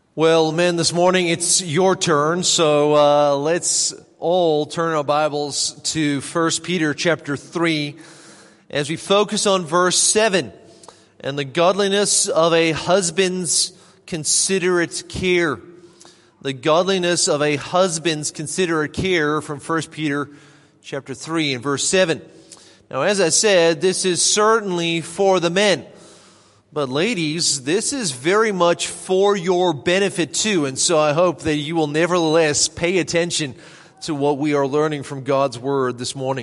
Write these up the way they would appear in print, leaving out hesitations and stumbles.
Well, men, this morning it's your turn, so let's all turn our Bibles to 1 Peter chapter 3 as we focus on verse 7 and the godliness of a husband's considerate care. The godliness of a husband's considerate care from 1 Peter chapter 3 and verse 7. Now, as I said, this is certainly for the men. But ladies, this is very much for your benefit too, and so I hope that you will nevertheless pay attention to what we are learning from God's Word this morning.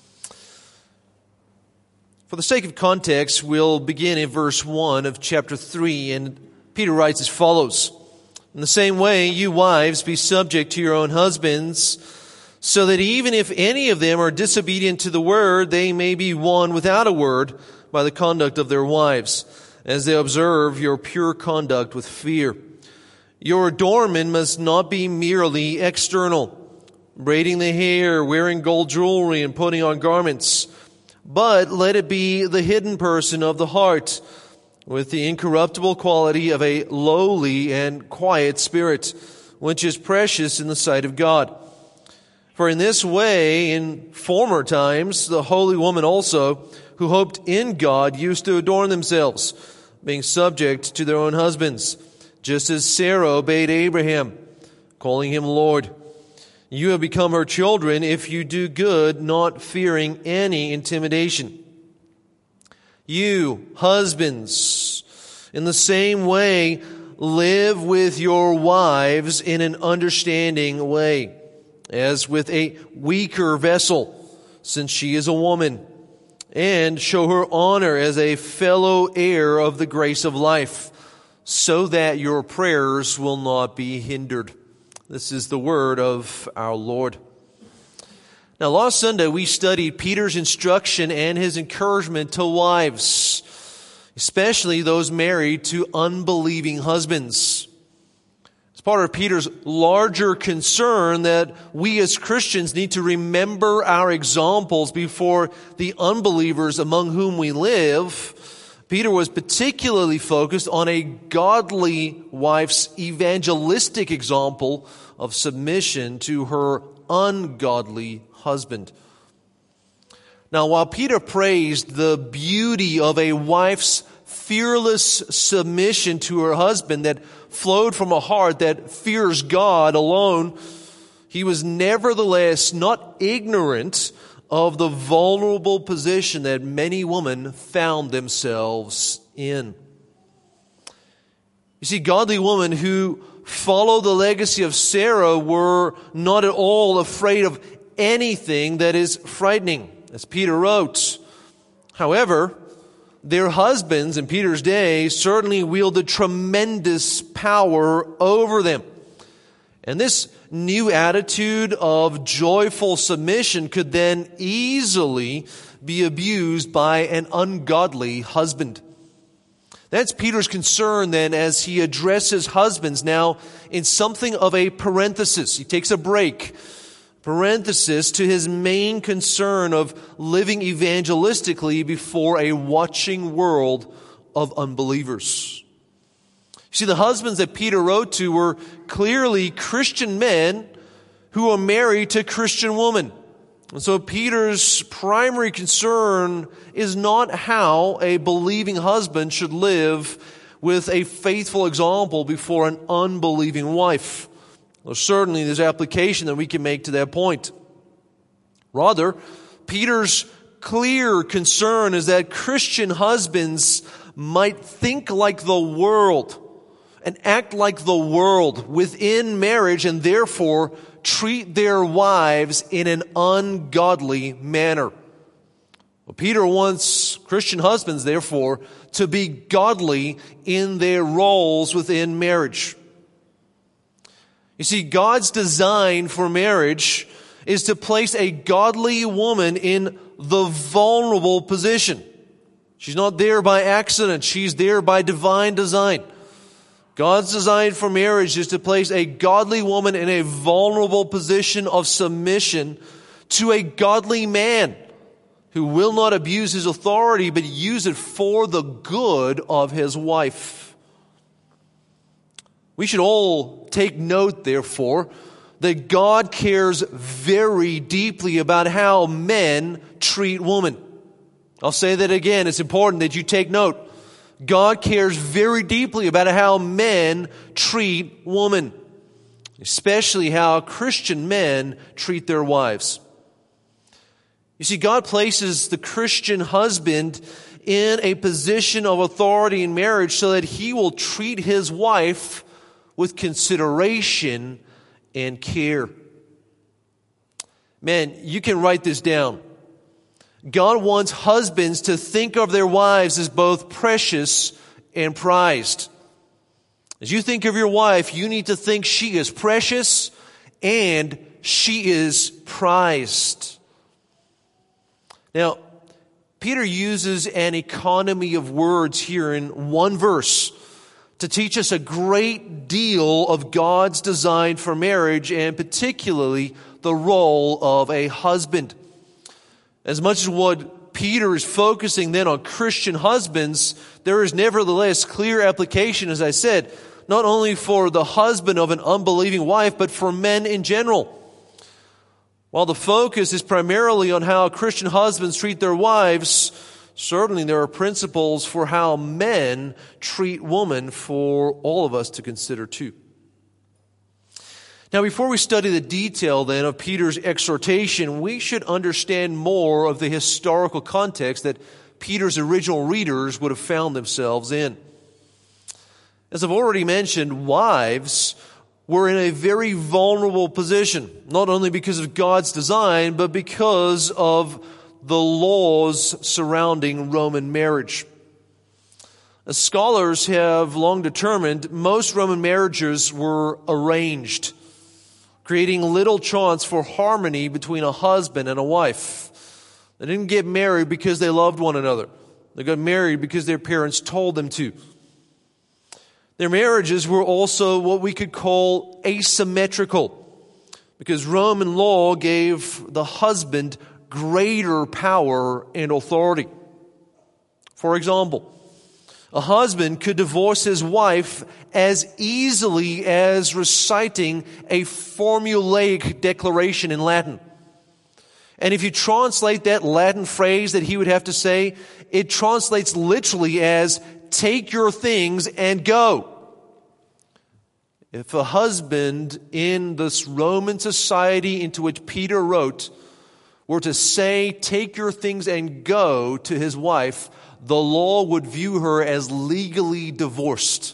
For the sake of context, we'll begin in verse 1 of chapter 3, and Peter writes as follows: "In the same way, you wives, be subject to your own husbands, so that even if any of them are disobedient to the word, they may be won without a word by the conduct of their wives, as they observe your pure conduct with fear. Your adornment must not be merely external, braiding the hair, wearing gold jewelry, and putting on garments, but let it be the hidden person of the heart, with the incorruptible quality of a lowly and quiet spirit, which is precious in the sight of God. For in this way, in former times, the holy woman also, who hoped in God, used to adorn themselves, being subject to their own husbands, just as Sarah obeyed Abraham, calling him Lord. You have become her children if you do good, not fearing any intimidation. You, husbands, in the same way, live with your wives in an understanding way, as with a weaker vessel, since she is a woman, and show her honor as a fellow heir of the grace of life, so that your prayers will not be hindered." This is the word of our Lord. Now, last Sunday we studied Peter's instruction and his encouragement to wives, especially those married to unbelieving husbands. It's part of Peter's larger concern that we as Christians need to remember our examples before the unbelievers among whom we live. Peter was particularly focused on a godly wife's evangelistic example of submission to her ungodly husband. Now, while Peter praised the beauty of a wife's fearless submission to her husband that flowed from a heart that fears God alone, he was nevertheless not ignorant of the vulnerable position that many women found themselves in. You see, godly women who follow the legacy of Sarah were not at all afraid of anything that is frightening, as Peter wrote. However, their husbands in Peter's day certainly wielded tremendous power over them. And this new attitude of joyful submission could then easily be abused by an ungodly husband. That's Peter's concern then as he addresses husbands now in something of a parenthesis. He takes a break. Parenthesis to his main concern of living evangelistically before a watching world of unbelievers. You see, the husbands that Peter wrote to were clearly Christian men who are married to Christian women. And so Peter's primary concern is not how a believing husband should live with a faithful example before an unbelieving wife. Well, certainly there's application that we can make to that point. Rather, Peter's clear concern is that Christian husbands might think like the world and act like the world within marriage and therefore treat their wives in an ungodly manner. Well, Peter wants Christian husbands, therefore, to be godly in their roles within marriage. You see, God's design for marriage is to place a godly woman in the vulnerable position. She's not there by accident. She's there by divine design. God's design for marriage is to place a godly woman in a vulnerable position of submission to a godly man who will not abuse his authority, but use it for the good of his wife. We should all take note, therefore, that God cares very deeply about how men treat women. I'll say that again. It's important that you take note. God cares very deeply about how men treat women, especially how Christian men treat their wives. You see, God places the Christian husband in a position of authority in marriage so that he will treat his wife with consideration and care. Man, you can write this down. God wants husbands to think of their wives as both precious and prized. As you think of your wife, you need to think she is precious and she is prized. Now, Peter uses an economy of words here in one verse to teach us a great deal of God's design for marriage, and particularly the role of a husband. As much as what Peter is focusing then on Christian husbands, there is nevertheless clear application, as I said, not only for the husband of an unbelieving wife, but for men in general. While the focus is primarily on how Christian husbands treat their wives, certainly there are principles for how men treat women for all of us to consider too. Now, before we study the detail then of Peter's exhortation, we should understand more of the historical context that Peter's original readers would have found themselves in. As I've already mentioned, wives were in a very vulnerable position, not only because of God's design, but because of the laws surrounding Roman marriage. As scholars have long determined, most Roman marriages were arranged, creating little chance for harmony between a husband and a wife. They didn't get married because they loved one another. They got married because their parents told them to. Their marriages were also what we could call asymmetrical, because Roman law gave the husband greater power and authority. For example, a husband could divorce his wife as easily as reciting a formulaic declaration in Latin. And if you translate that Latin phrase that he would have to say, it translates literally as, "Take your things and go." If a husband in this Roman society into which Peter wrote were to say, "Take your things and go" to his wife, the law would view her as legally divorced.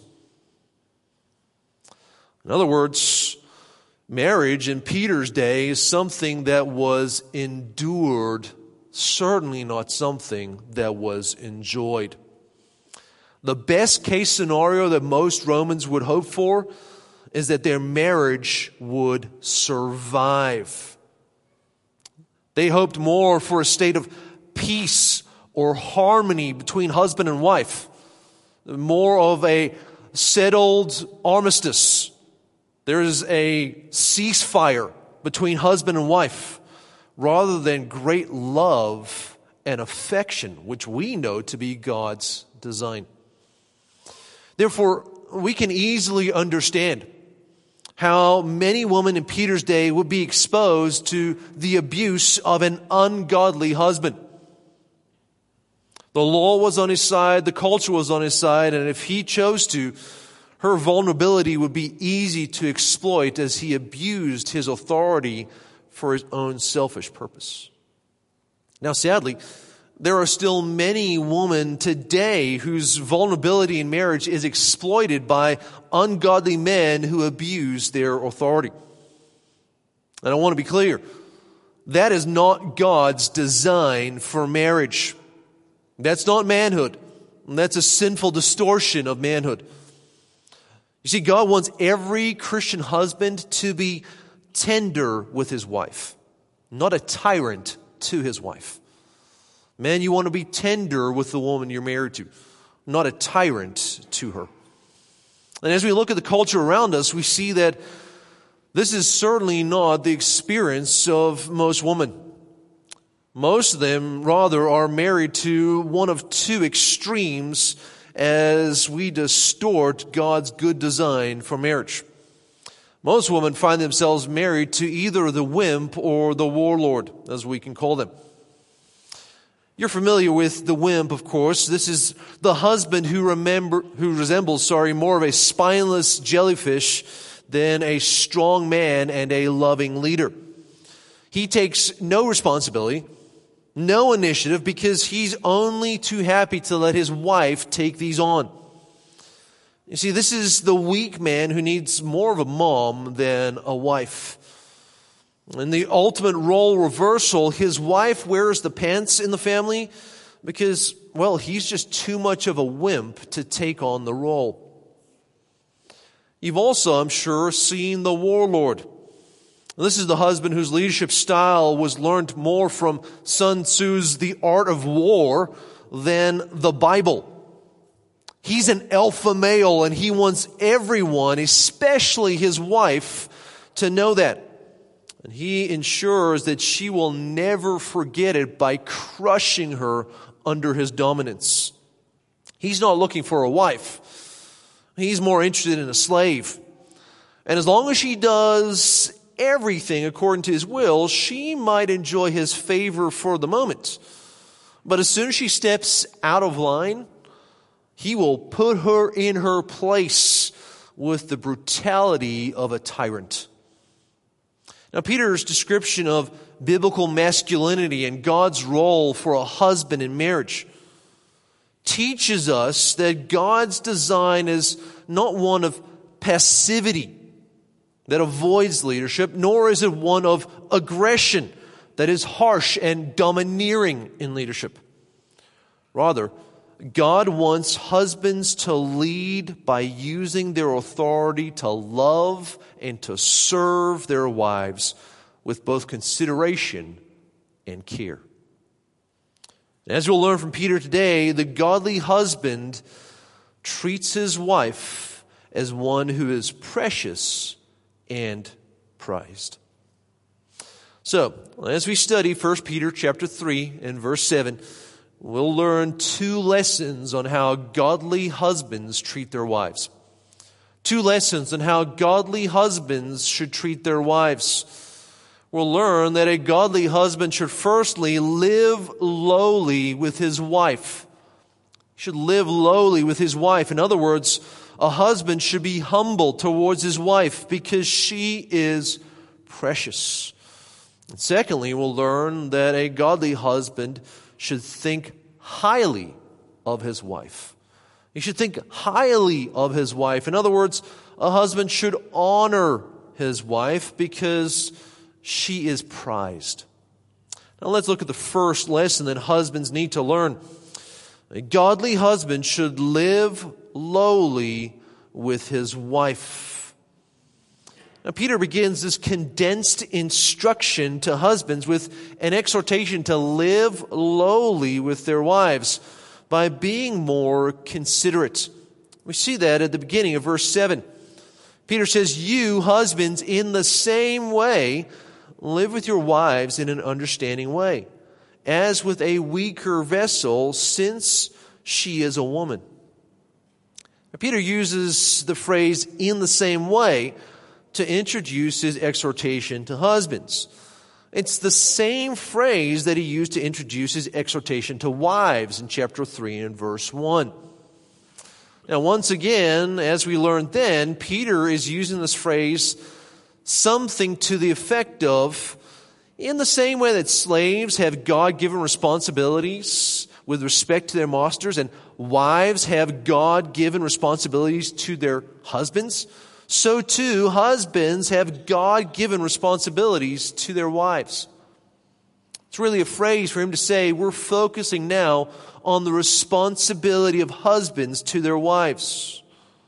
In other words, marriage in Peter's day is something that was endured, certainly not something that was enjoyed. The best case scenario that most Romans would hope for is that their marriage would survive. They hoped more for a state of peace or harmony between husband and wife, more of a settled armistice. There is a ceasefire between husband and wife, rather than great love and affection, which we know to be God's design. Therefore, we can easily understand how many women in Peter's day would be exposed to the abuse of an ungodly husband. The law was on his side, the culture was on his side, and if he chose to, her vulnerability would be easy to exploit as he abused his authority for his own selfish purpose. Now, sadly, there are still many women today whose vulnerability in marriage is exploited by ungodly men who abuse their authority. And I want to be clear, that is not God's design for marriage. That's not manhood. That's a sinful distortion of manhood. You see, God wants every Christian husband to be tender with his wife, not a tyrant to his wife. Man, you want to be tender with the woman you're married to, not a tyrant to her. And as we look at the culture around us, we see that this is certainly not the experience of most women. Most of them, rather, are married to one of two extremes as we distort God's good design for marriage. Most women find themselves married to either the wimp or the warlord, as we can call them. You're familiar with the wimp, of course. This is the husband who resembles more of a spineless jellyfish than a strong man and a loving leader. He takes no responsibility, no initiative, because he's only too happy to let his wife take these on. You see, this is the weak man who needs more of a mom than a wife. In the ultimate role reversal, his wife wears the pants in the family because, well, he's just too much of a wimp to take on the role. You've also, I'm sure, seen the warlord. This is the husband whose leadership style was learned more from Sun Tzu's The Art of War than the Bible. He's an alpha male, and he wants everyone, especially his wife, to know that. And he ensures that she will never forget it by crushing her under his dominance. He's not looking for a wife. He's more interested in a slave. And as long as she does everything according to his will, she might enjoy his favor for the moment. But as soon as she steps out of line, he will put her in her place with the brutality of a tyrant. Now, Peter's description of biblical masculinity and God's role for a husband in marriage teaches us that God's design is not one of passivity that avoids leadership, nor is it one of aggression that is harsh and domineering in leadership. Rather, God wants husbands to lead by using their authority to love and to serve their wives with both consideration and care. As we'll learn from Peter today, the godly husband treats his wife as one who is precious and prized. So, as we study 1 Peter chapter 3 and verse 7, we'll learn two lessons on how godly husbands treat their wives. Two lessons on how godly husbands should treat their wives. We'll learn that a godly husband should firstly live lowly with his wife. He should live lowly with his wife. In other words, a husband should be humble towards his wife because she is precious. And secondly, we'll learn that a godly husband should think highly of his wife. He should think highly of his wife. In other words, a husband should honor his wife because she is prized. Now let's look at the first lesson that husbands need to learn. A godly husband should live lowly with his wife. Now, Peter begins this condensed instruction to husbands with an exhortation to live lowly with their wives by being more considerate. We see that at the beginning of verse 7. Peter says, "You husbands, in the same way, live with your wives in an understanding way, as with a weaker vessel, since she is a woman." Now, Peter uses the phrase "in the same way" to introduce his exhortation to husbands. It's the same phrase that he used to introduce his exhortation to wives in chapter 3 and verse 1. Now, once again, as we learned then, Peter is using this phrase something to the effect of, in the same way that slaves have God-given responsibilities with respect to their masters, and wives have God-given responsibilities to their husbands, so too husbands have God-given responsibilities to their wives. It's really a phrase for him to say, we're focusing now on the responsibility of husbands to their wives.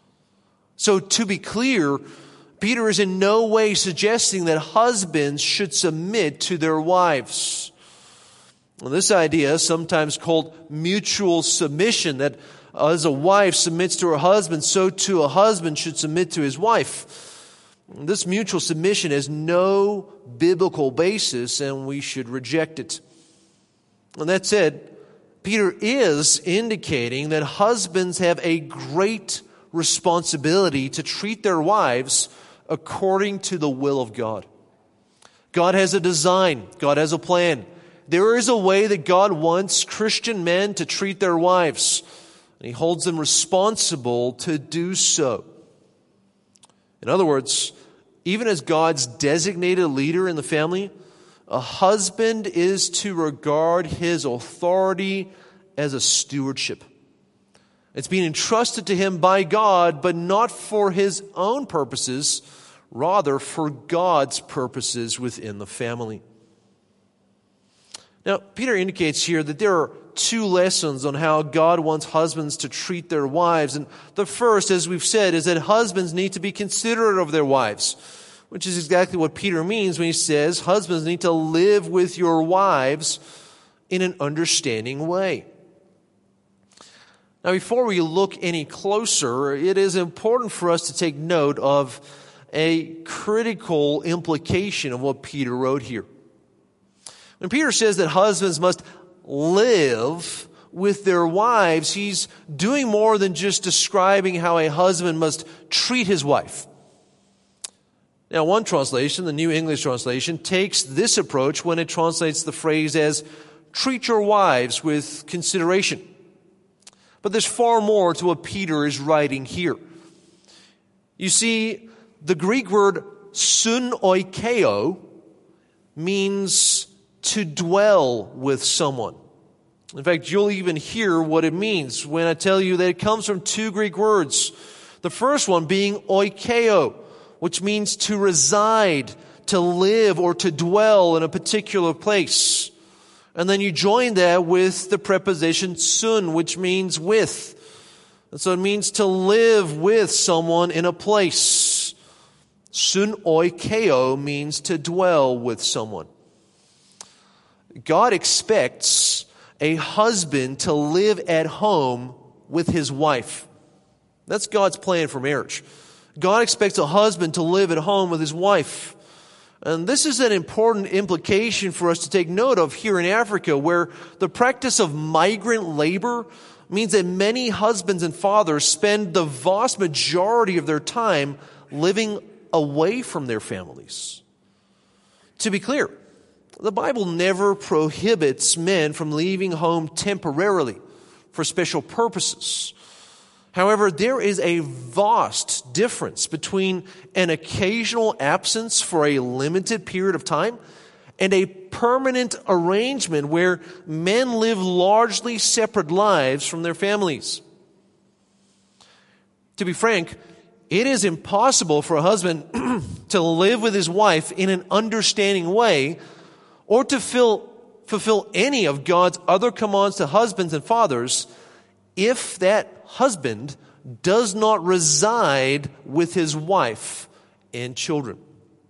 So to be clear, Peter is in no way suggesting that husbands should submit to their wives. Well, this idea is sometimes called mutual submission, that as a wife submits to her husband, so too a husband should submit to his wife. This mutual submission has no biblical basis, and we should reject it. And that said, Peter is indicating that husbands have a great responsibility to treat their wives according to the will of God. God has a design. God has a plan. There is a way that God wants Christian men to treat their wives, and He holds them responsible to do so. In other words, even as God's designated leader in the family, a husband is to regard his authority as a stewardship. It's being entrusted to him by God, but not for his own purposes, rather for God's purposes within the family. Now, Peter indicates here that there are two lessons on how God wants husbands to treat their wives. And the first, as we've said, is that husbands need to be considerate of their wives, which is exactly what Peter means when he says husbands need to live with your wives in an understanding way. Now, before we look any closer, it is important for us to take note of a critical implication of what Peter wrote here. When Peter says that husbands must live with their wives, he's doing more than just describing how a husband must treat his wife. Now, one translation, the New English Translation, takes this approach when it translates the phrase as, treat your wives with consideration. But there's far more to what Peter is writing here. You see, the Greek word sunoikeo means to dwell with someone. In fact, you'll even hear what it means when I tell you that it comes from two Greek words. The first one being oikeo, which means to reside, to live, or to dwell in a particular place. And then you join that with the preposition sun, which means with. And so it means to live with someone in a place. Sunoikeo means to dwell with someone. God expects a husband to live at home with his wife. That's God's plan for marriage. God expects a husband to live at home with his wife. And this is an important implication for us to take note of here in Africa, where the practice of migrant labor means that many husbands and fathers spend the vast majority of their time living away from their families. To be clear, the Bible never prohibits men from leaving home temporarily for special purposes. However, there is a vast difference between an occasional absence for a limited period of time and a permanent arrangement where men live largely separate lives from their families. To be frank, it is impossible for a husband to live with his wife in an understanding way or to fulfill any of God's other commands to husbands and fathers if that husband does not reside with his wife and children.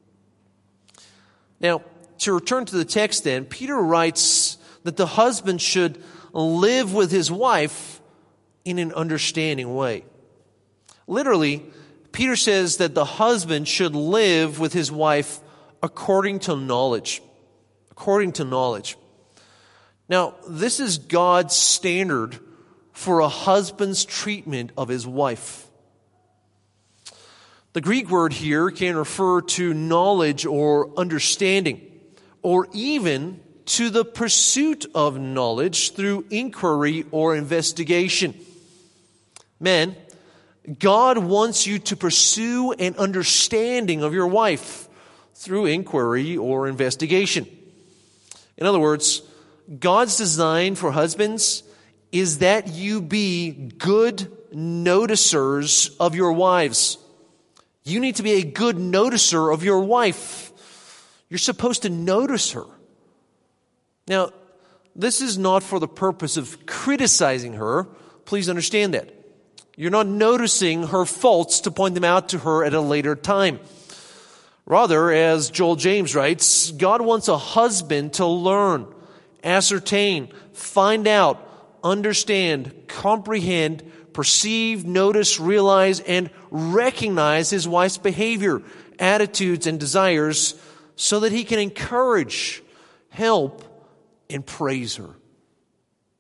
Now, to return to the text then, Peter writes that the husband should live with his wife in an understanding way. Literally, Peter says that the husband should live with his wife according to knowledge. According to knowledge. Now, this is God's standard for a husband's treatment of his wife. The Greek word here can refer to knowledge or understanding, or even to the pursuit of knowledge through inquiry or investigation. Men, God wants you to pursue an understanding of your wife through inquiry or investigation. In other words, God's design for husbands is that you be good noticers of your wives. You need to be a good noticer of your wife. You're supposed to notice her. Now, this is not for the purpose of criticizing her. Please understand that. You're not noticing her faults to point them out to her at a later time. Rather, as Joel James writes, God wants a husband to learn, ascertain, find out, understand, comprehend, perceive, notice, realize, and recognize his wife's behavior, attitudes, and desires so that he can encourage, help, and praise her.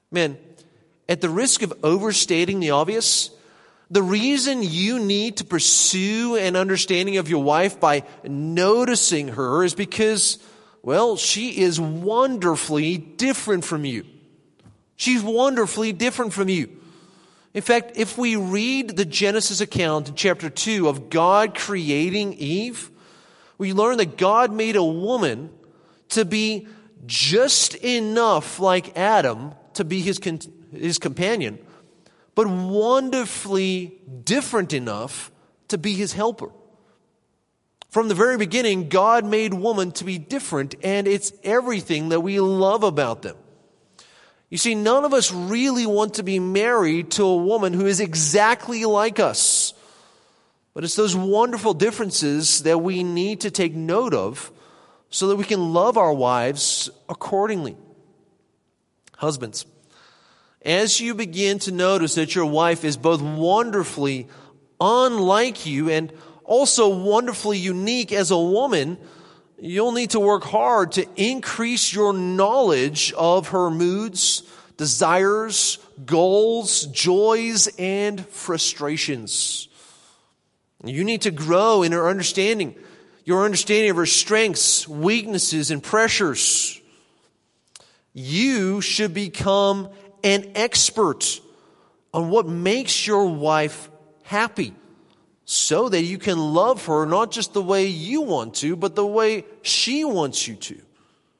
Men, at the risk of overstating the obvious, the reason you need to pursue an understanding of your wife by noticing her is because, well, she is wonderfully different from you. She's wonderfully different from you. In fact, if we read the Genesis account in chapter 2 of God creating Eve, we learn that God made a woman to be just enough like Adam to be his companion, but wonderfully different enough to be his helper. From the very beginning, God made woman to be different, and it's everything that we love about them. You see, none of us really want to be married to a woman who is exactly like us. But it's those wonderful differences that we need to take note of so that we can love our wives accordingly. Husbands, as you begin to notice that your wife is both wonderfully unlike you and also wonderfully unique as a woman, you'll need to work hard to increase your knowledge of her moods, desires, goals, joys, and frustrations. You need to grow in her understanding, your understanding of her strengths, weaknesses, and pressures. You should become an expert on what makes your wife happy so that you can love her not just the way you want to, but the way she wants you to.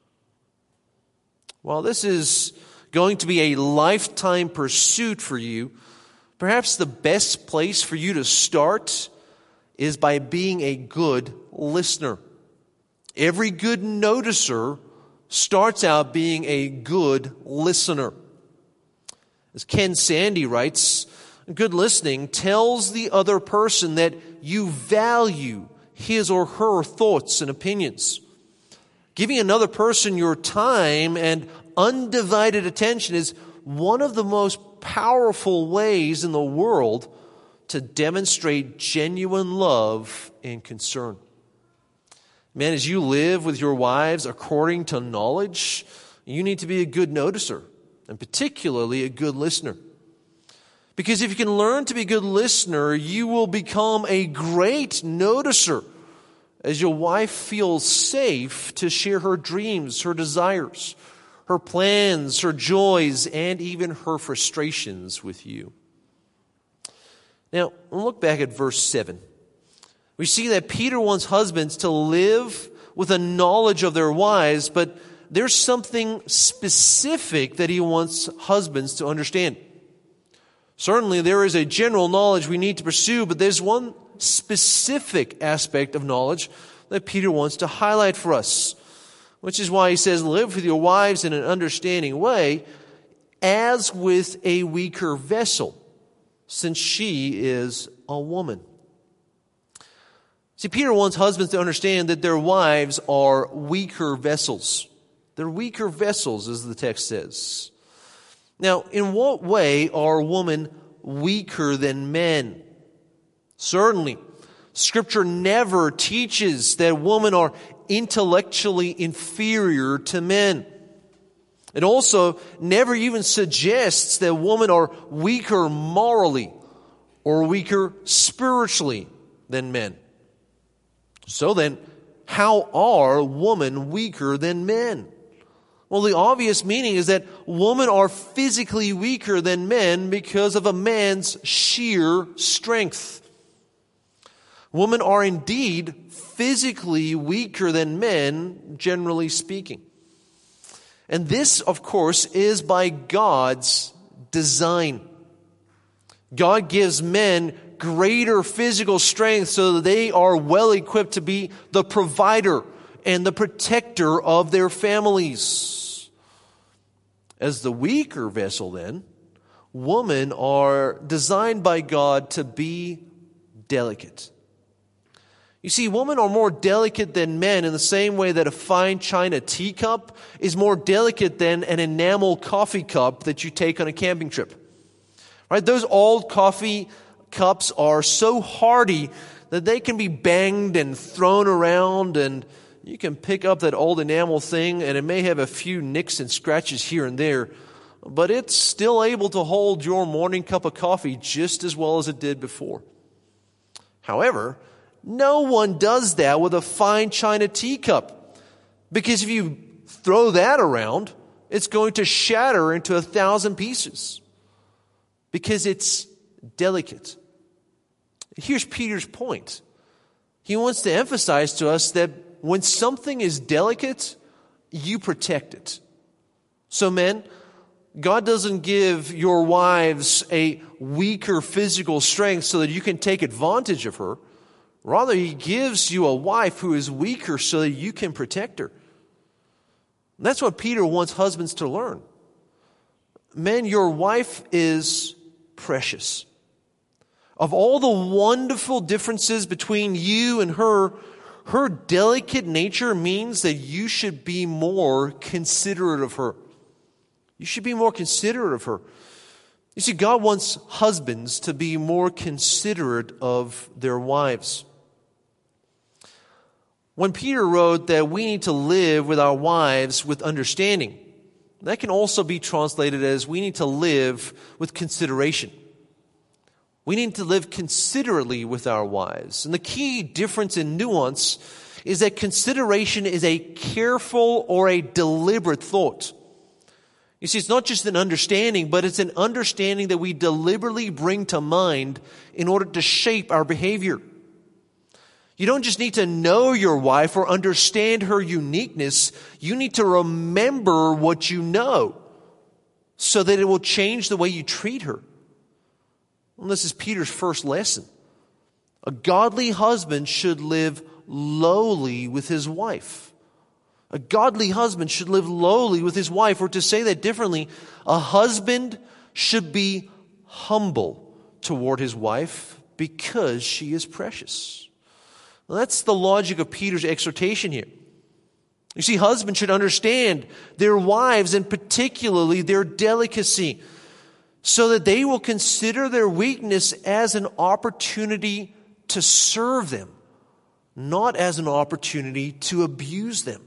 While this is going to be a lifetime pursuit for you, perhaps the best place for you to start is by being a good listener. Every good noticer starts out being a good listener. As Ken Sande writes, good listening tells the other person that you value his or her thoughts and opinions. Giving another person your time and undivided attention is one of the most powerful ways in the world to demonstrate genuine love and concern. Man, as you live with your wives according to knowledge, you need to be a good noticer, and particularly a good listener. Because if you can learn to be a good listener, you will become a great noticer as your wife feels safe to share her dreams, her desires, her plans, her joys, and even her frustrations with you. Now, we'll look back at verse 7. We see that Peter wants husbands to live with a knowledge of their wives, but there's something specific that he wants husbands to understand. Certainly, there is a general knowledge we need to pursue, but there's one specific aspect of knowledge that Peter wants to highlight for us, which is why he says, live with your wives in an understanding way, as with a weaker vessel, since she is a woman. See, Peter wants husbands to understand that their wives are weaker vessels. They're weaker vessels, as the text says. Now, in what way are women weaker than men? Certainly, Scripture never teaches that women are intellectually inferior to men. It also never even suggests that women are weaker morally or weaker spiritually than men. So then, how are women weaker than men? Well, the obvious meaning is that women are physically weaker than men because of a man's sheer strength. Women are indeed physically weaker than men, generally speaking. And this, of course, is by God's design. God gives men greater physical strength so that they are well equipped to be the provider and the protector of their families. As the weaker vessel, then, women are designed by God to be delicate. You see, women are more delicate than men in the same way that a fine china teacup is more delicate than an enamel coffee cup that you take on a camping trip. Right? Those old coffee cups are so hardy that they can be banged and thrown around, and you can pick up that old enamel thing and it may have a few nicks and scratches here and there, but it's still able to hold your morning cup of coffee just as well as it did before. However, no one does that with a fine china teacup, because if you throw that around, it's going to shatter into 1,000 pieces because it's delicate. Here's Peter's point. He wants to emphasize to us that when something is delicate, you protect it. So men, God doesn't give your wives a weaker physical strength so that you can take advantage of her. Rather, He gives you a wife who is weaker so that you can protect her. And that's what Peter wants husbands to learn. Men, your wife is precious. Of all the wonderful differences between you and her delicate nature means that you should be more considerate of her. You should be more considerate of her. You see, God wants husbands to be more considerate of their wives. When Peter wrote that we need to live with our wives with understanding, that can also be translated as we need to live with consideration. We need to live considerately with our wives. And the key difference in nuance is that consideration is a careful or a deliberate thought. You see, it's not just an understanding, but it's an understanding that we deliberately bring to mind in order to shape our behavior. You don't just need to know your wife or understand her uniqueness. You need to remember what you know so that it will change the way you treat her. And this is Peter's first lesson. A godly husband should live lowly with his wife. A godly husband should live lowly with his wife, or to say that differently, a husband should be humble toward his wife because she is precious. Well, that's the logic of Peter's exhortation here. You see, husbands should understand their wives and particularly their delicacy so that they will consider their weakness as an opportunity to serve them, not as an opportunity to abuse them.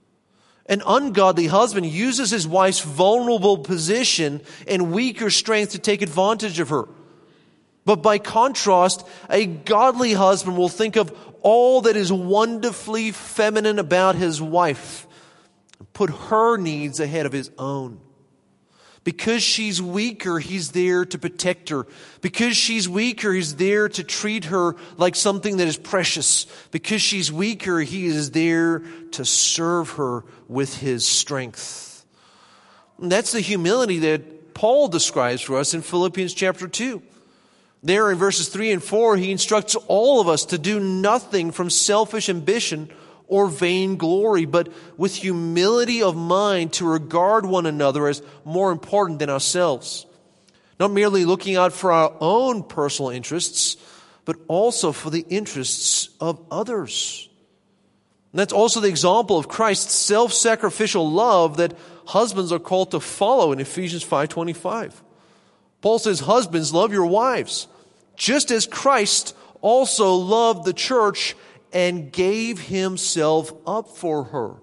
An ungodly husband uses his wife's vulnerable position and weaker strength to take advantage of her. But by contrast, a godly husband will think of all that is wonderfully feminine about his wife and put her needs ahead of his own. Because she's weaker, he's there to protect her. Because she's weaker, he's there to treat her like something that is precious. Because she's weaker, he is there to serve her with his strength. And that's the humility that Paul describes for us in Philippians chapter 2. There in verses 3 and 4, he instructs all of us to do nothing from selfish ambition or vainglory, but with humility of mind to regard one another as more important than ourselves. Not merely looking out for our own personal interests, but also for the interests of others. And that's also the example of Christ's self-sacrificial love that husbands are called to follow in Ephesians 5:25. Paul says, husbands, love your wives, just as Christ also loved the church and gave himself up for her.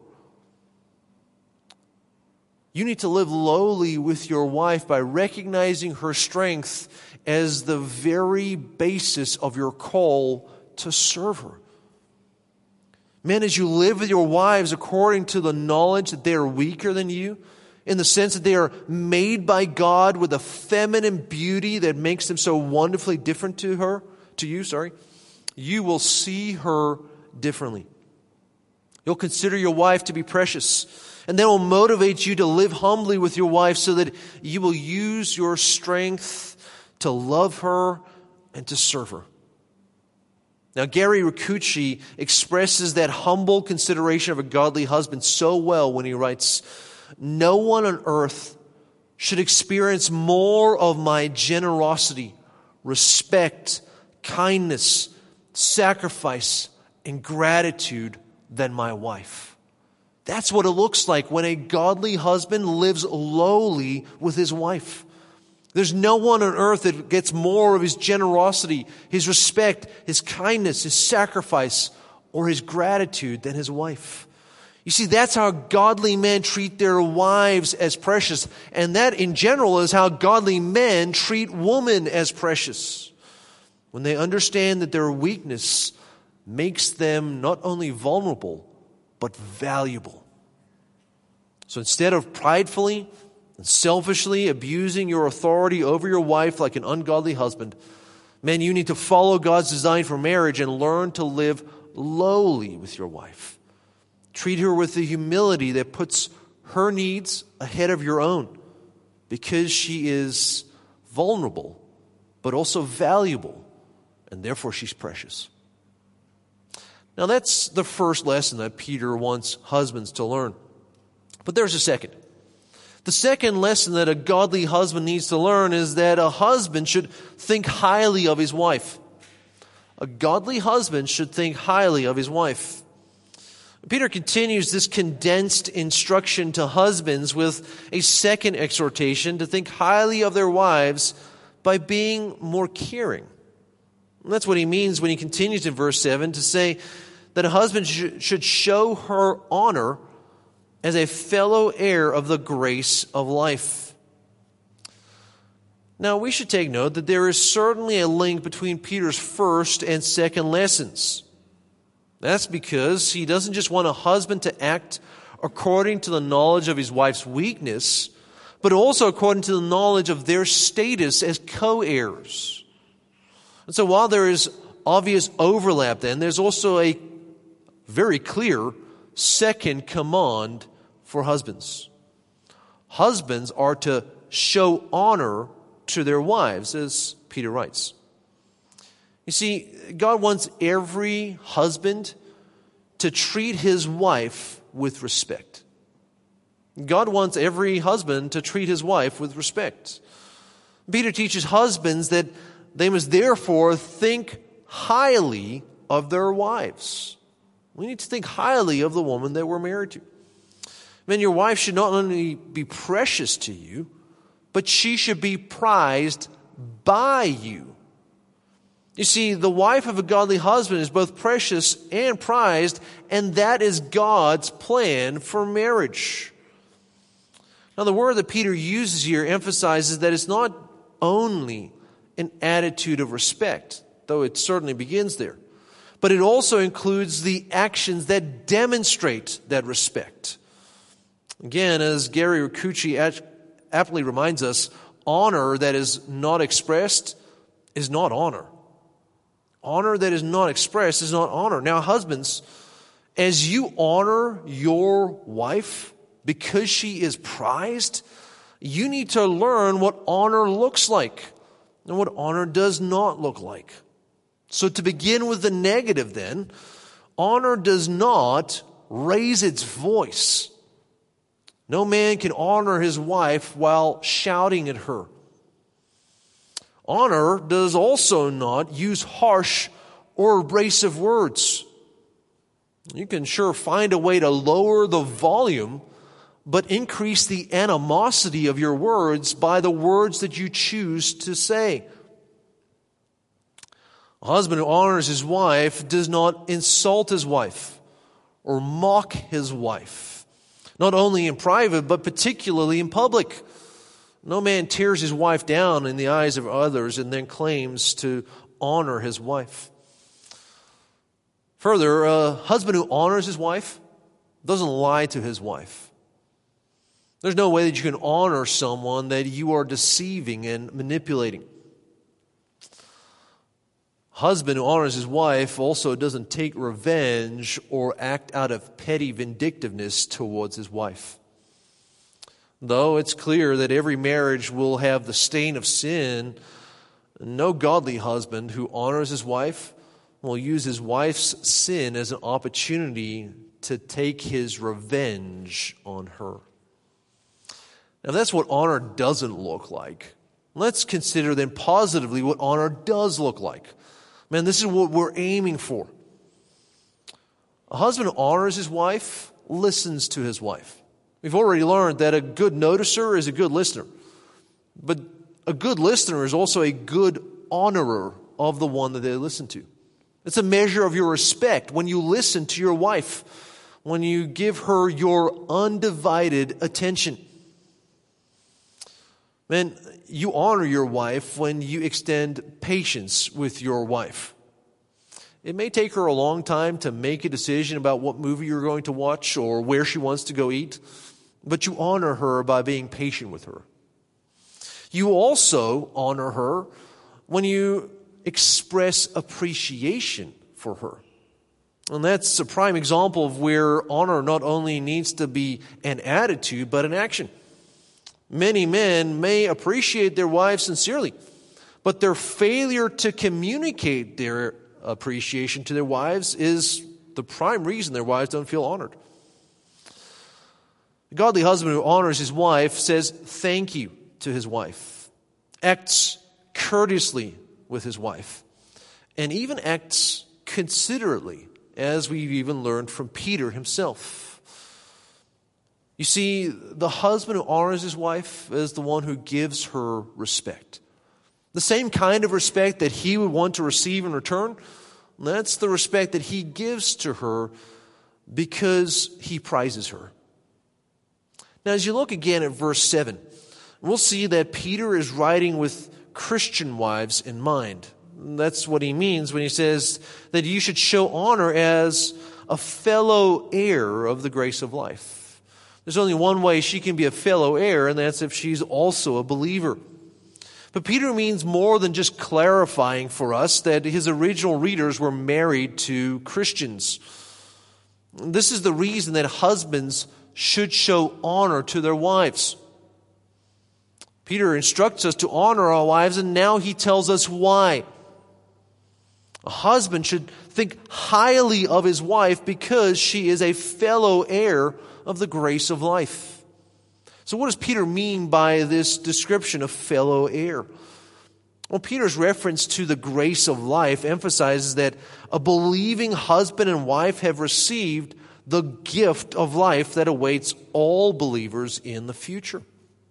You need to live lowly with your wife by recognizing her strength as the very basis of your call to serve her. Men, as you live with your wives according to the knowledge that they are weaker than you, in the sense that they are made by God with a feminine beauty that makes them so wonderfully different to you, you will see her differently. You'll consider your wife to be precious, and that will motivate you to live humbly with your wife so that you will use your strength to love her and to serve her. Now, Gary Ricucci expresses that humble consideration of a godly husband so well when he writes, "No one on earth should experience more of my generosity, respect, kindness, sacrifice, and gratitude than my wife." That's what it looks like when a godly husband lives lowly with his wife. There's no one on earth that gets more of his generosity, his respect, his kindness, his sacrifice, or his gratitude than his wife. You see, that's how godly men treat their wives as precious. And that, in general, is how godly men treat women as precious. When they understand that their weakness makes them not only vulnerable, but valuable. So instead of pridefully and selfishly abusing your authority over your wife like an ungodly husband, men, you need to follow God's design for marriage and learn to live lowly with your wife. Treat her with the humility that puts her needs ahead of your own, because she is vulnerable, but also valuable, and therefore she's precious. Now that's the first lesson that Peter wants husbands to learn. But there's a second. The second lesson that a godly husband needs to learn is that a husband should think highly of his wife. A godly husband should think highly of his wife. Peter continues this condensed instruction to husbands with a second exhortation to think highly of their wives by being more caring. And that's what he means when he continues in verse 7 to say that a husband should show her honor as a fellow heir of the grace of life. Now, we should take note that there is certainly a link between Peter's first and second lessons. That's because he doesn't just want a husband to act according to the knowledge of his wife's weakness, but also according to the knowledge of their status as co-heirs. And so while there is obvious overlap then, there's also a very clear second command for husbands. Husbands are to show honor to their wives, as Peter writes. You see, God wants every husband to treat his wife with respect. God wants every husband to treat his wife with respect. Peter teaches husbands that they must therefore think highly of their wives. We need to think highly of the woman that we're married to. Men, your wife should not only be precious to you, but she should be prized by you. You see, the wife of a godly husband is both precious and prized, and that is God's plan for marriage. Now, the word that Peter uses here emphasizes that it's not only an attitude of respect, though it certainly begins there, but it also includes the actions that demonstrate that respect. Again, as Gary Riccucci aptly reminds us, honor that is not expressed is not honor. Honor that is not expressed is not honor. Now, husbands, as you honor your wife because she is prized, you need to learn what honor looks like and what honor does not look like. So to begin with the negative then, honor does not raise its voice. No man can honor his wife while shouting at her. Honor does also not use harsh or abrasive words. You can sure find a way to lower the volume, but increase the animosity of your words by the words that you choose to say. A husband who honors his wife does not insult his wife or mock his wife, not only in private, but particularly in public. No man tears his wife down in the eyes of others and then claims to honor his wife. Further, a husband who honors his wife doesn't lie to his wife. There's no way that you can honor someone that you are deceiving and manipulating. A husband who honors his wife also doesn't take revenge or act out of petty vindictiveness towards his wife. Though it's clear that every marriage will have the stain of sin, no godly husband who honors his wife will use his wife's sin as an opportunity to take his revenge on her. Now, that's what honor doesn't look like. Let's consider then positively what honor does look like. Man, this is what we're aiming for. A husband who honors his wife listens to his wife. We've already learned that a good noticer is a good listener. But a good listener is also a good honorer of the one that they listen to. It's a measure of your respect when you listen to your wife. when you give her your undivided attention. Men, you honor your wife when you extend patience with your wife. It may take her a long time to make a decision about what movie you're going to watch or where she wants to go eat, but you honor her by being patient with her. You also honor her when you express appreciation for her. And that's a prime example of where honor not only needs to be an attitude, but an action. Many men may appreciate their wives sincerely, but their failure to communicate their appreciation to their wives is the prime reason their wives don't feel honored. A godly husband who honors his wife says thank you to his wife, acts courteously with his wife, and even acts considerately, as we've even learned from Peter himself. You see, the husband who honors his wife is the one who gives her respect. The same kind of respect that he would want to receive in return, that's the respect that he gives to her because he prizes her. Now, as you look again at verse 7, we'll see that Peter is writing with Christian wives in mind. That's what he means when he says that you should show honor as a fellow heir of the grace of life. There's only one way she can be a fellow heir, and that's if she's also a believer. But Peter means more than just clarifying for us that his original readers were married to Christians. This is the reason that husbands should show honor to their wives. Peter instructs us to honor our wives, and now he tells us why. A husband should think highly of his wife because she is a fellow heir of the grace of life. So what does Peter mean by this description of fellow heir? Well, Peter's reference to the grace of life emphasizes that a believing husband and wife have received the gift of life that awaits all believers in the future.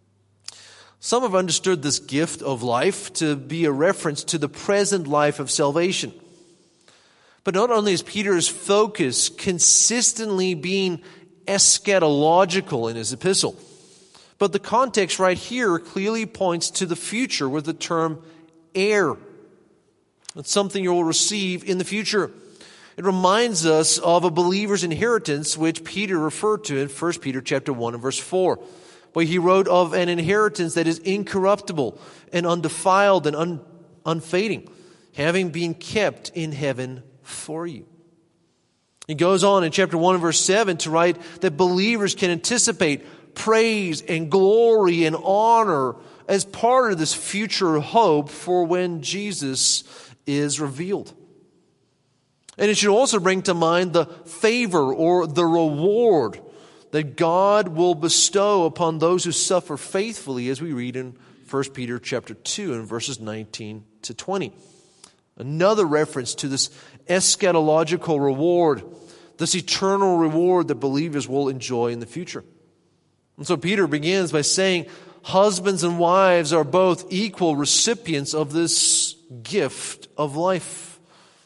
Some have understood this gift of life to be a reference to the present life of salvation. But not only is Peter's focus consistently being eschatological in his epistle, but the context right here clearly points to the future with the term heir. It's something you will receive in the future. It reminds us of a believer's inheritance, which Peter referred to in 1 Peter chapter 1 and verse 4, where he wrote of an inheritance that is incorruptible and undefiled and unfading, having been kept in heaven for you. He goes on in chapter 1 and verse 7 to write that believers can anticipate praise and glory and honor as part of this future hope for when Jesus is revealed. And it should also bring to mind the favor or the reward that God will bestow upon those who suffer faithfully, as we read in 1 Peter chapter 2 and verses 19 to 20. Another reference to this eschatological reward, this eternal reward that believers will enjoy in the future. And so Peter begins by saying, husbands and wives are both equal recipients of this gift of life.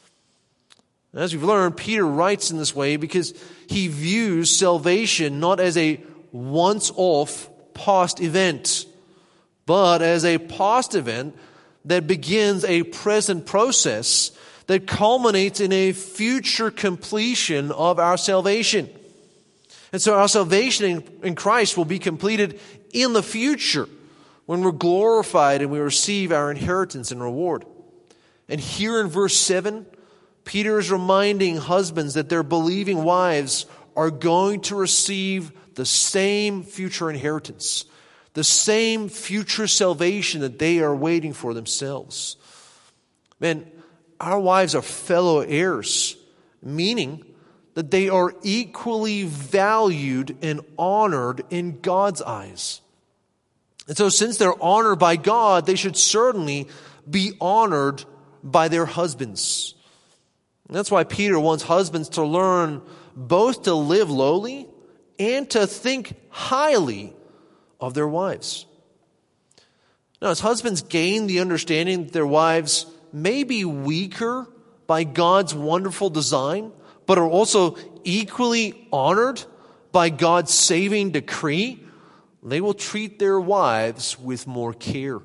As we've learned, Peter writes in this way because he views salvation not as a once-off past event, but as a past event that begins a present process that culminates in a future completion of our salvation. And so our salvation in Christ will be completed in the future when we're glorified and we receive our inheritance and reward. And here in verse 7, Peter is reminding husbands that their believing wives are going to receive the same future inheritance, the same future salvation that they are waiting for themselves. Man, our wives are fellow heirs, meaning that they are equally valued and honored in God's eyes. And so since they're honored by God, they should certainly be honored by their husbands. And that's why Peter wants husbands to learn both to live lowly and to think highly of their wives. Now, as husbands gain the understanding that their wives may be weaker by God's wonderful design, but are also equally honored by God's saving decree, they will treat their wives with more care.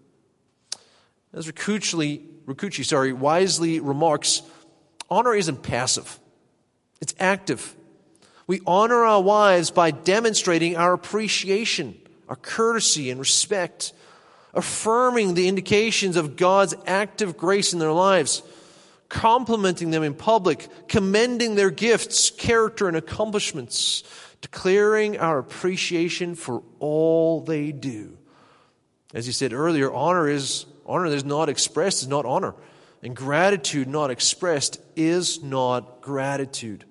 As Ricucci wisely remarks, honor isn't passive. It's active. We honor our wives by demonstrating our appreciation, our courtesy and respect, affirming the indications of God's active grace in their lives, complimenting them in public, commending their gifts, character, and accomplishments, declaring our appreciation for all they do. As you said earlier, honor that is not expressed is not honor, and gratitude not expressed is not gratitude.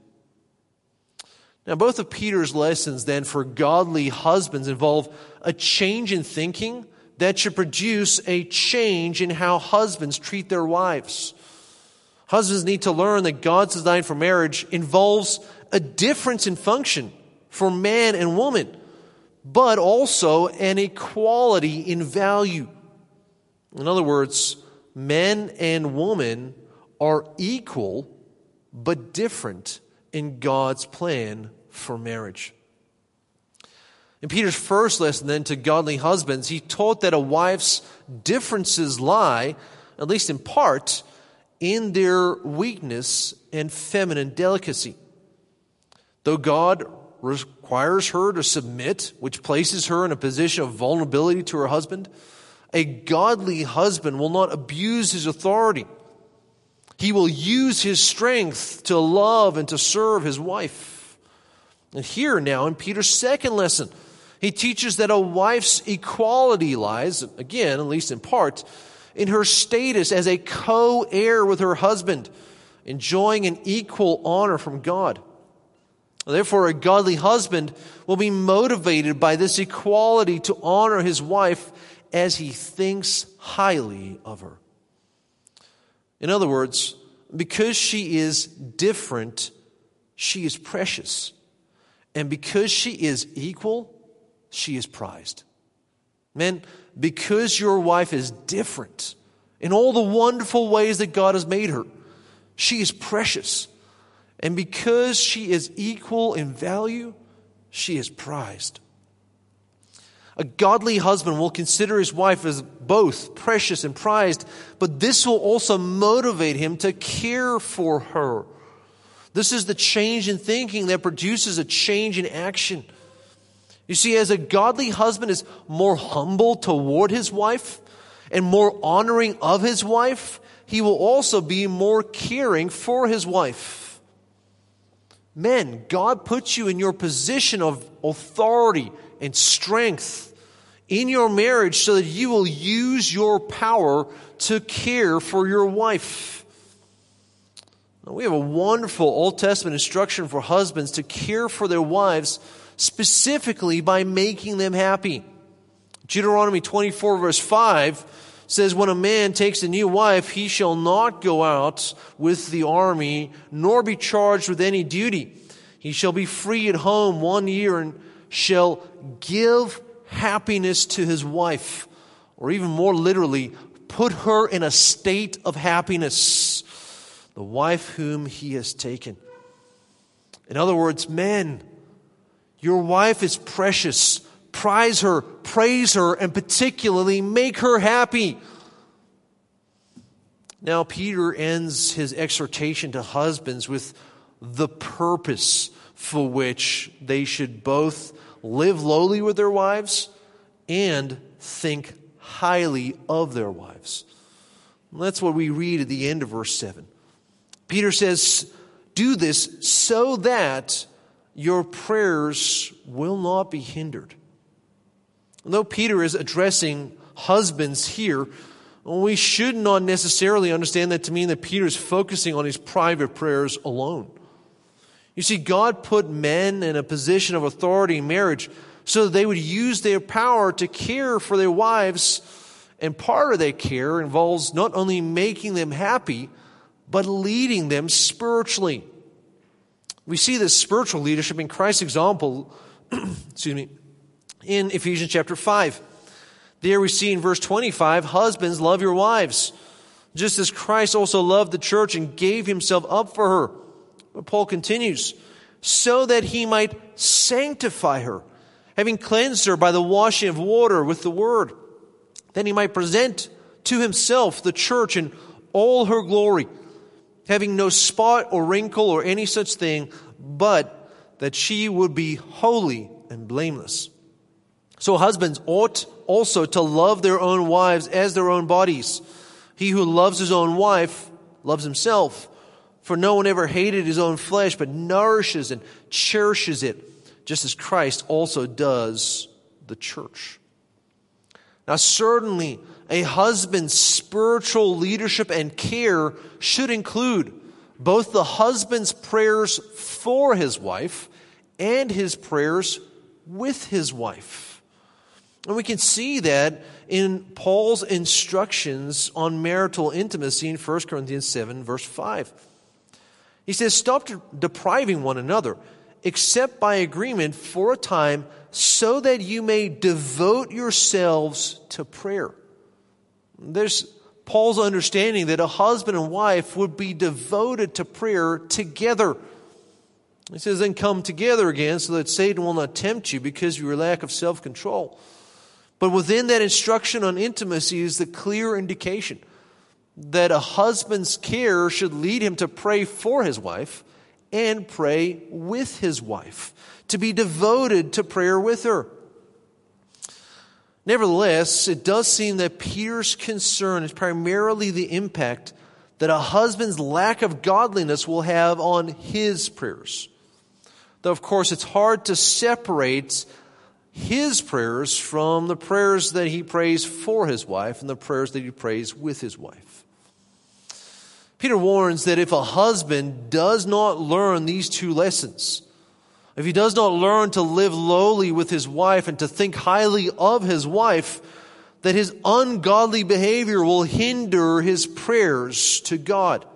Now, both of Peter's lessons then for godly husbands involve a change in thinking that should produce a change in how husbands treat their wives. Husbands need to learn that God's design for marriage involves a difference in function for man and woman, but also an equality in value. In other words, men and women are equal but different in God's plan for marriage. In Peter's first lesson then to godly husbands, he taught that a wife's differences lie, at least in part, in their weakness and feminine delicacy. Though God requires her to submit, which places her in a position of vulnerability to her husband, a godly husband will not abuse his authority. He will use his strength to love and to serve his wife. And here now in Peter's second lesson, he teaches that a wife's equality lies, again, at least in part, in her status as a co-heir with her husband, enjoying an equal honor from God. Therefore, a godly husband will be motivated by this equality to honor his wife as he thinks highly of her. In other words, because she is different, she is precious. And because she is equal, she is prized. Men, because your wife is different in all the wonderful ways that God has made her, she is precious. And because she is equal in value, she is prized. A godly husband will consider his wife as both precious and prized, but this will also motivate him to care for her. This is the change in thinking that produces a change in action. You see, as a godly husband is more humble toward his wife and more honoring of his wife, he will also be more caring for his wife. Men, God puts you in your position of authority and strength in your marriage so that you will use your power to care for your wife. Now, we have a wonderful Old Testament instruction for husbands to care for their wives specifically by making them happy. Deuteronomy 24 verse 5 says, when a man takes a new wife, he shall not go out with the army, nor be charged with any duty. He shall be free at home 1 year and shall give happiness to his wife. Or even more literally, put her in a state of happiness, the wife whom he has taken. In other words, men, your wife is precious. Prize her, praise her, and particularly make her happy. Now, Peter ends his exhortation to husbands with the purpose for which they should both live lowly with their wives and think highly of their wives. And that's what we read at the end of verse 7. Peter says, do this so that your prayers will not be hindered. Though Peter is addressing husbands here, we should not necessarily understand that to mean that Peter is focusing on his private prayers alone. You see, God put men in a position of authority in marriage so that they would use their power to care for their wives, and part of that care involves not only making them happy, but leading them spiritually. We see this spiritual leadership in Christ's example, in Ephesians chapter 5. There we see in verse 25, husbands, love your wives, just as Christ also loved the church and gave himself up for her, But Paul continues, so that he might sanctify her, having cleansed her by the washing of water with the word. Then he might present to himself the church in all her glory, having no spot or wrinkle or any such thing, but that she would be holy and blameless. So husbands ought also to love their own wives as their own bodies. He who loves his own wife loves himself. For no one ever hated his own flesh, but nourishes and cherishes it, just as Christ also does the church. Now certainly, a husband's spiritual leadership and care should include both the husband's prayers for his wife and his prayers with his wife. And we can see that in Paul's instructions on marital intimacy in 1 Corinthians 7, verse 5. He says, stop depriving one another, except by agreement for a time, so that you may devote yourselves to prayer. There's Paul's understanding that a husband and wife would be devoted to prayer together. He says, then come together again so that Satan will not tempt you because of your lack of self-control. But within that instruction on intimacy is the clear indication that a husband's care should lead him to pray for his wife and pray with his wife, to be devoted to prayer with her. Nevertheless, it does seem that Peter's concern is primarily the impact that a husband's lack of godliness will have on his prayers. Though, of course, it's hard to separate his prayers from the prayers that he prays for his wife and the prayers that he prays with his wife. Peter warns that if a husband does not learn these two lessons, if he does not learn to live lowly with his wife and to think highly of his wife, that his ungodly behavior will hinder his prayers to God.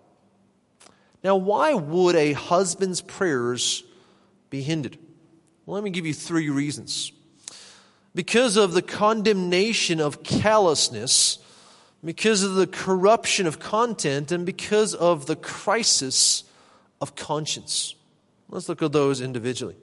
Now, why would a husband's prayers be hindered? Well, let me give you 3 reasons. Because of the condemnation of callousness, because of the corruption of content, and because of the crisis of conscience. Let's look at those individually.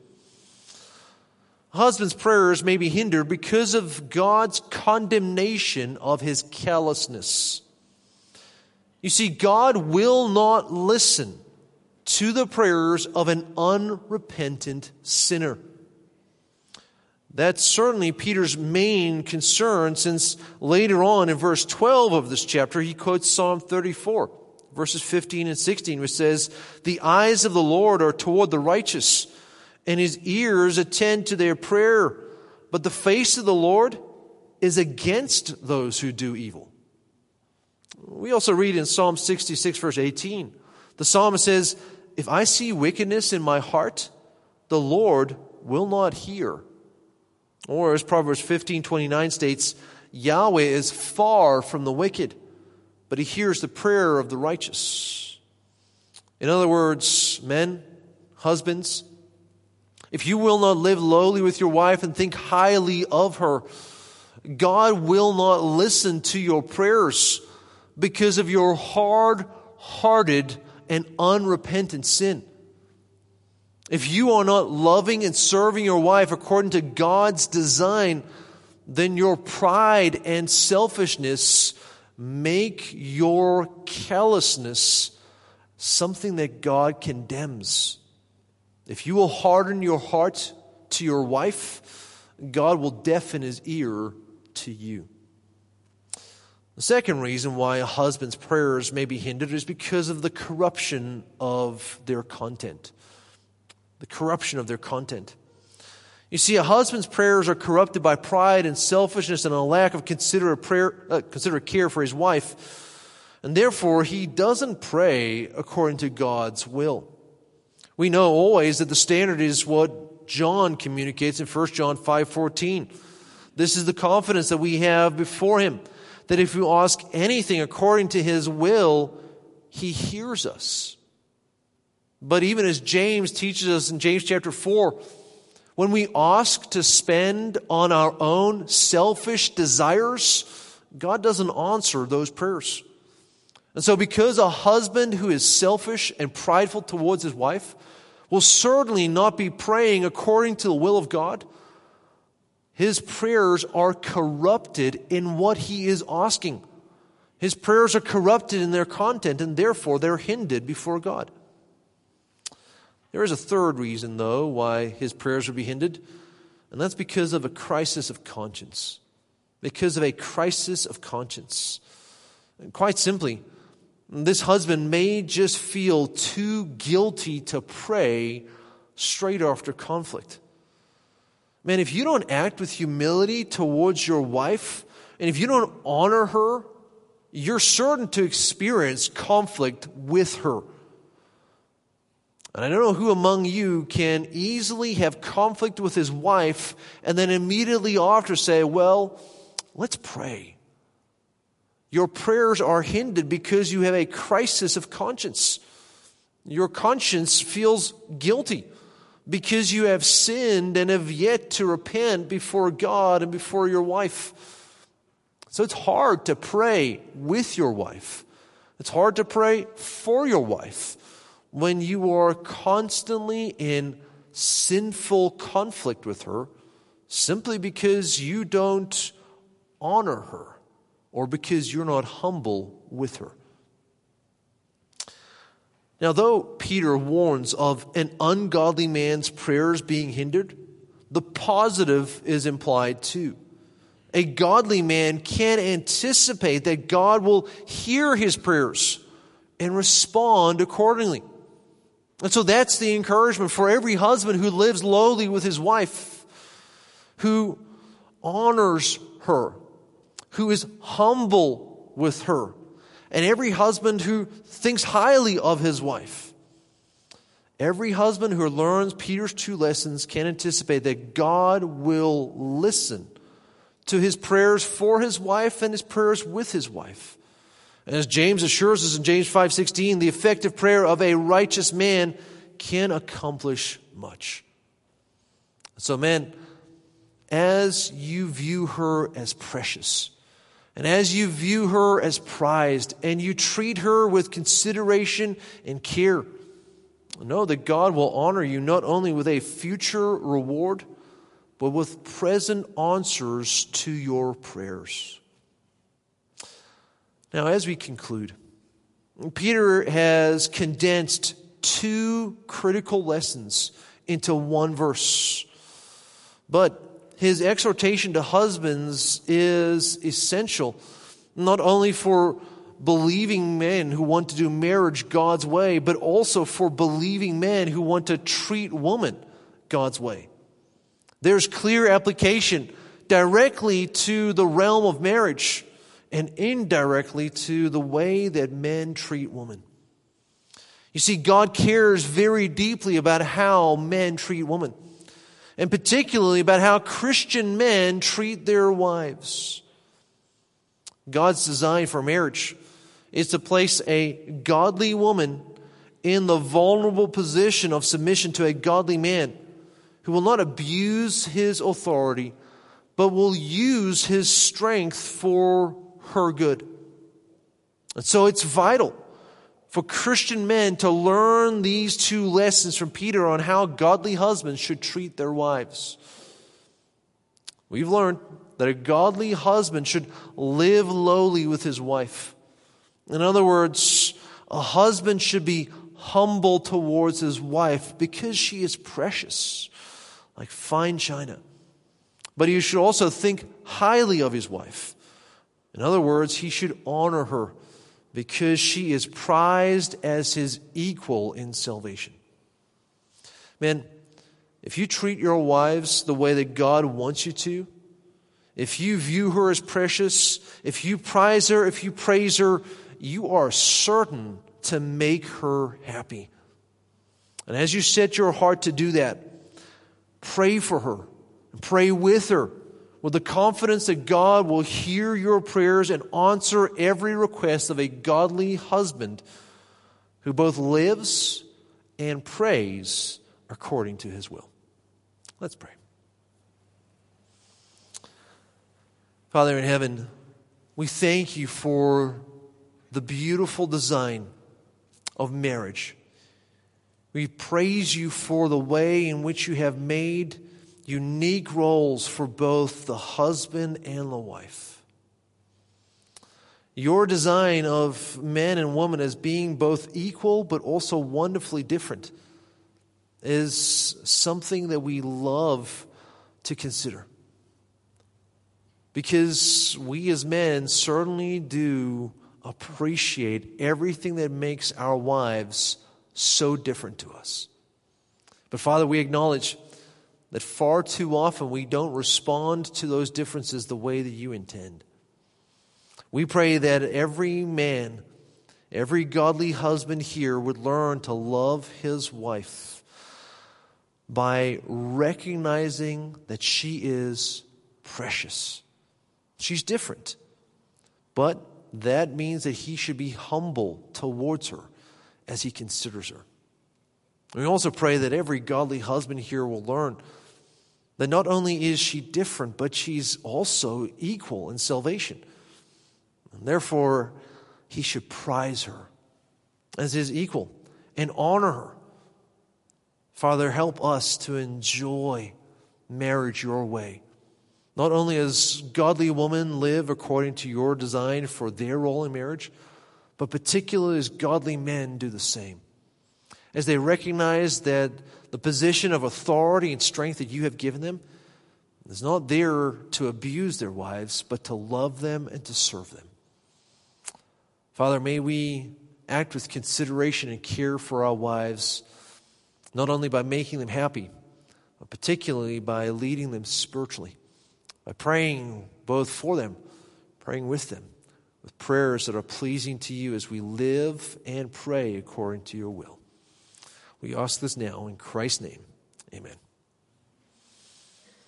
A husband's prayers may be hindered because of God's condemnation of his callousness. You see, God will not listen to the prayers of an unrepentant sinner. That's certainly Peter's main concern, since later on in verse 12 of this chapter, he quotes Psalm 34, verses 15 and 16, which says, the eyes of the Lord are toward the righteous, and his ears attend to their prayer. But the face of the Lord is against those who do evil. We also read in Psalm 66, verse 18, the psalmist says, if I see wickedness in my heart, the Lord will not hear. Or as Proverbs 15:29 states, Yahweh is far from the wicked, but he hears the prayer of the righteous. In other words, men, husbands, if you will not live lowly with your wife and think highly of her, God will not listen to your prayers because of your hard-hearted and unrepentant sin. If you are not loving and serving your wife according to God's design, then your pride and selfishness make your callousness something that God condemns. If you will harden your heart to your wife, God will deafen his ear to you. The second reason why a husband's prayers may be hindered is because of the corruption of their content. The corruption of their content. You see, a husband's prayers are corrupted by pride and selfishness and a lack of considerate care for his wife. And therefore, he doesn't pray according to God's will. We know always that the standard is what John communicates in 1 John 5:14. This is the confidence that we have before him, that if we ask anything according to his will, he hears us. But even as James teaches us in James chapter 4, when we ask to spend on our own selfish desires, God doesn't answer those prayers. And so because a husband who is selfish and prideful towards his wife will certainly not be praying according to the will of God, his prayers are corrupted in what he is asking. His prayers are corrupted in their content, and therefore they're hindered before God. There is a third reason, though, why his prayers would be hindered, and that's because of a crisis of conscience. Because of a crisis of conscience. And quite simply, this husband may just feel too guilty to pray straight after conflict. Man, if you don't act with humility towards your wife, and if you don't honor her, you're certain to experience conflict with her. And I don't know who among you can easily have conflict with his wife and then immediately after say, well, let's pray. Your prayers are hindered because you have a crisis of conscience. Your conscience feels guilty because you have sinned and have yet to repent before God and before your wife. So it's hard to pray with your wife. It's hard to pray for your wife when you are constantly in sinful conflict with her simply because you don't honor her or because you're not humble with her. Now, though Peter warns of an ungodly man's prayers being hindered, the positive is implied too. A godly man can anticipate that God will hear his prayers and respond accordingly. And so that's the encouragement for every husband who lives lowly with his wife, who honors her, who is humble with her, and every husband who thinks highly of his wife. Every husband who learns Peter's two lessons can anticipate that God will listen to his prayers for his wife and his prayers with his wife. And as James assures us in James 5:16, the effective prayer of a righteous man can accomplish much. So, man, as you view her as precious, and as you view her as prized, and you treat her with consideration and care, know that God will honor you not only with a future reward, but with present answers to your prayers. Now, as we conclude, Peter has condensed two critical lessons into one verse. But his exhortation to husbands is essential, not only for believing men who want to do marriage God's way, but also for believing men who want to treat women God's way. There's clear application directly to the realm of marriage and indirectly to the way that men treat women. You see, God cares very deeply about how men treat women, and particularly about how Christian men treat their wives. God's design for marriage is to place a godly woman in the vulnerable position of submission to a godly man who will not abuse his authority, but will use his strength for her good. And so it's vital for Christian men to learn these two lessons from Peter on how godly husbands should treat their wives. We've learned that a godly husband should live lowly with his wife. In other words, a husband should be humble towards his wife because she is precious, like fine china. But he should also think highly of his wife. In other words, he should honor her because she is prized as his equal in salvation. Men, if you treat your wives the way that God wants you to, if you view her as precious, if you prize her, if you praise her, you are certain to make her happy. And as you set your heart to do that, pray for her and pray with her with the confidence that God will hear your prayers and answer every request of a godly husband who both lives and prays according to his will. Let's pray. Father in heaven, we thank you for the beautiful design of marriage. We praise you for the way in which you have made unique roles for both the husband and the wife. Your design of man and woman as being both equal but also wonderfully different is something that we love to consider. Because we as men certainly do appreciate everything that makes our wives so different to us. But Father, we acknowledge that far too often we don't respond to those differences the way that you intend. We pray that every man, every godly husband here would learn to love his wife by recognizing that she is precious. She's different. But that means that he should be humble towards her as he considers her. We also pray that every godly husband here will learn that not only is she different, but she's also equal in salvation. And therefore, he should prize her as his equal and honor her. Father, help us to enjoy marriage your way. Not only as godly women live according to your design for their role in marriage, but particularly as godly men do the same. As they recognize that the position of authority and strength that you have given them is not there to abuse their wives, but to love them and to serve them. Father, may we act with consideration and care for our wives, not only by making them happy, but particularly by leading them spiritually, by praying both for them, praying with them, with prayers that are pleasing to you as we live and pray according to your will. We ask this now in Christ's name. Amen.